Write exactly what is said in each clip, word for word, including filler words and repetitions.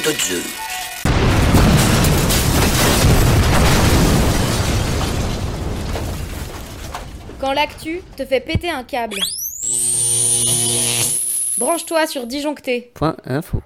de Dieu. Quand l'actu te fait péter un câble. Branche-toi sur Disjoncté. Point info.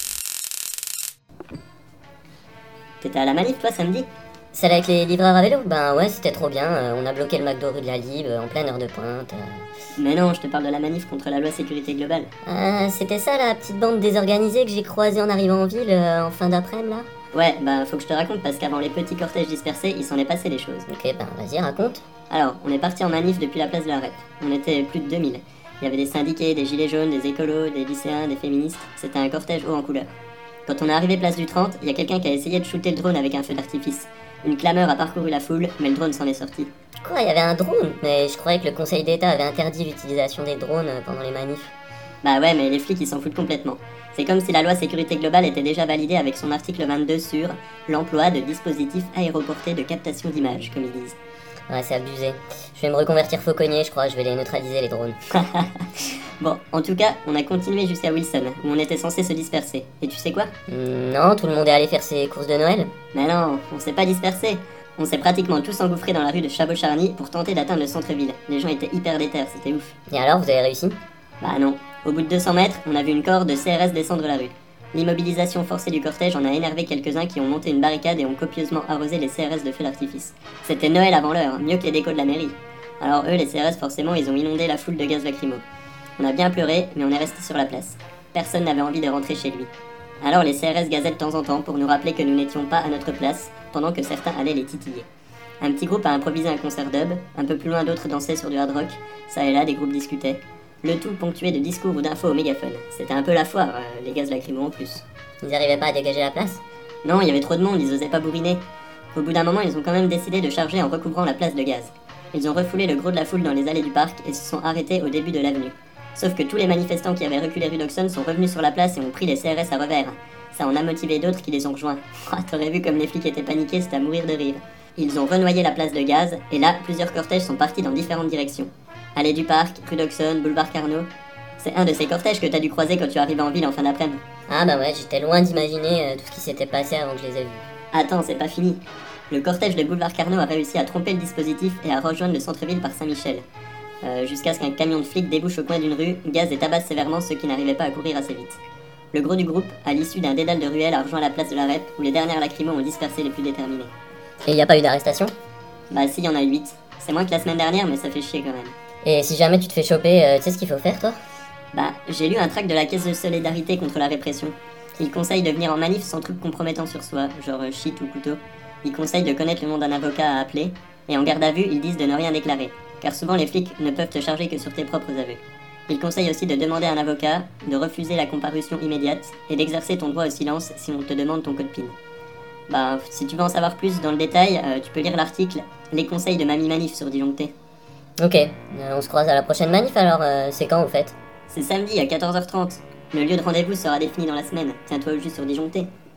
T'étais à la manif toi samedi? Celle avec les livreurs à vélo? Ben ouais, c'était trop bien, euh, on a bloqué le McDo rue de la Lib, euh, en pleine heure de pointe. euh. Mais non, je te parle de la manif contre la loi sécurité globale. Ah, c'était ça la petite bande désorganisée que j'ai croisée en arrivant en ville, euh, en fin d'après-midi là? Ouais, bah faut que je te raconte parce qu'avant les petits cortèges dispersés, il s'en est passé des choses. Ok, ben vas-y, raconte. Alors, on est parti en manif depuis la place de la Rep. On était plus de deux mille. Il y avait des syndiqués, des gilets jaunes, des écolos, des lycéens, des féministes. C'était un cortège haut en couleur. Quand on est arrivé place du trente, il y a quelqu'un qui a essayé de shooter le drone avec un feu d'artifice. Une clameur a parcouru la foule, mais le drone s'en est sorti. Quoi, il y avait un drone? Mais je croyais que le Conseil d'État avait interdit l'utilisation des drones euh, pendant les manifs. Bah ouais, mais les flics ils s'en foutent complètement. C'est comme si la loi sécurité globale était déjà validée avec son article vingt-deux sur l'emploi de dispositifs aéroportés de captation d'images, comme ils disent. Ouais, c'est abusé. Je vais me reconvertir fauconnier, je crois, je vais les neutraliser les drones. Bon, en tout cas, on a continué jusqu'à Wilson, où on était censé se disperser. Et tu sais quoi? Hmm, non, tout le monde est allé faire ses courses de Noël? Mais non, on s'est pas dispersé. On s'est pratiquement tous engouffrés dans la rue de Chabot-Charny pour tenter d'atteindre le centre-ville. Les gens étaient hyper déter, c'était ouf. Et alors, vous avez réussi? Bah non. Au bout de deux cents mètres, on a vu une cohorte de C R S descendre la rue. L'immobilisation forcée du cortège en a énervé quelques-uns qui ont monté une barricade et ont copieusement arrosé les C R S de feux d'artifice. C'était Noël avant l'heure, mieux que les décos de la mairie. Alors eux, les C R S, forcément, ils ont inondé la foule de gaz lacrymo. On a bien pleuré, mais on est resté sur la place. Personne n'avait envie de rentrer chez lui. Alors les C R S gazaient de temps en temps pour nous rappeler que nous n'étions pas à notre place, pendant que certains allaient les titiller. Un petit groupe a improvisé un concert dub, un peu plus loin d'autres dansaient sur du hard rock, ça et là des groupes discutaient. Le tout ponctué de discours ou d'infos au mégaphone. C'était un peu la foire, euh, les gaz lacrymo en plus. Ils arrivaient pas à dégager la place? Non, il y avait trop de monde, ils osaient pas bourriner. Au bout d'un moment, ils ont quand même décidé de charger en recouvrant la place de gaz. Ils ont refoulé le gros de la foule dans les allées du parc et se sont arrêtés au début de l'avenue. Sauf que tous les manifestants qui avaient reculé rue d'Auxonne sont revenus sur la place et ont pris les C R S à revers. Ça en a motivé d'autres qui les ont rejoints. Ah, t'aurais vu comme les flics étaient paniqués, c'était à mourir de rire. Ils ont renoyé la place de gaz, et là, plusieurs cortèges sont partis dans différentes directions. Allée du parc, rue d'Auxonne, boulevard Carnot. C'est un de ces cortèges que t'as dû croiser quand tu arrives en ville en fin d'après-midi. Ah bah ouais, j'étais loin d'imaginer euh, tout ce qui s'était passé avant que je les ai vus. Attends, c'est pas fini. Le cortège de boulevard Carnot a réussi à tromper le dispositif et à rejoindre le centre-ville par Saint-Michel. Euh, jusqu'à ce qu'un camion de flics débouche au coin d'une rue, gaz et tabasse sévèrement ceux qui n'arrivaient pas à courir assez vite. Le gros du groupe, à l'issue d'un dédale de ruelles, a rejoint la place de la Rep, où les dernières lacrymos ont dispersé les plus déterminés. Et y a pas eu d'arrestation? Bah si, y en a eu huit. C'est moins que la semaine dernière, mais ça fait chier quand même. Et si jamais tu te fais choper, euh, tu sais ce qu'il faut faire toi? Bah, j'ai lu un tract de la Caisse de solidarité contre la répression. Il conseille de venir en manif sans trucs compromettants sur soi, genre euh, shit ou couteau. Il conseille de connaître le nom d'un avocat à appeler, et en garde à vue, ils disent de ne rien déclarer, car souvent les flics ne peuvent te charger que sur tes propres aveux. Il conseille aussi de demander à un avocat, de refuser la comparution immédiate, et d'exercer ton droit au silence si on te demande ton code P I N. Bah, si tu veux en savoir plus dans le détail, euh, tu peux lire l'article « Les conseils de Mamie Manif » sur Disjoncté. Ok, euh, on se croise à la prochaine manif alors, euh, c'est quand au fait? C'est samedi à quatorze heures trente. Le lieu de rendez-vous sera défini dans la semaine. Tiens-toi au jus sur Disjoncté.